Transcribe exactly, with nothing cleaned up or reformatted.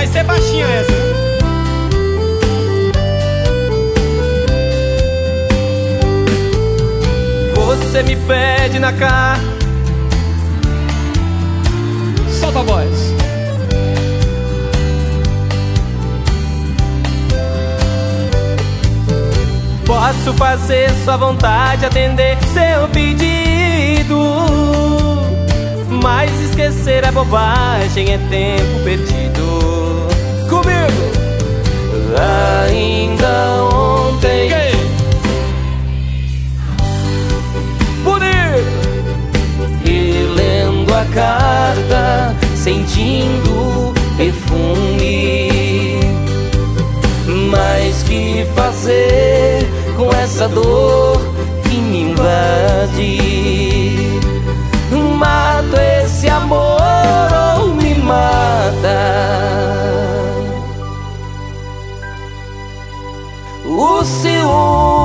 ser baixinha essa. Você me pede na cara. Solta a voz. Posso fazer sua vontade, atender seu pedido, mas esquecer é bobagem, é tempo perdido. Comigo. Ainda ontem, Quem? Bonito. e lendo a carta, sentindo perfume, mas que fazer com essa dor que me invade? Mato esse amor ou me mata? O ciúme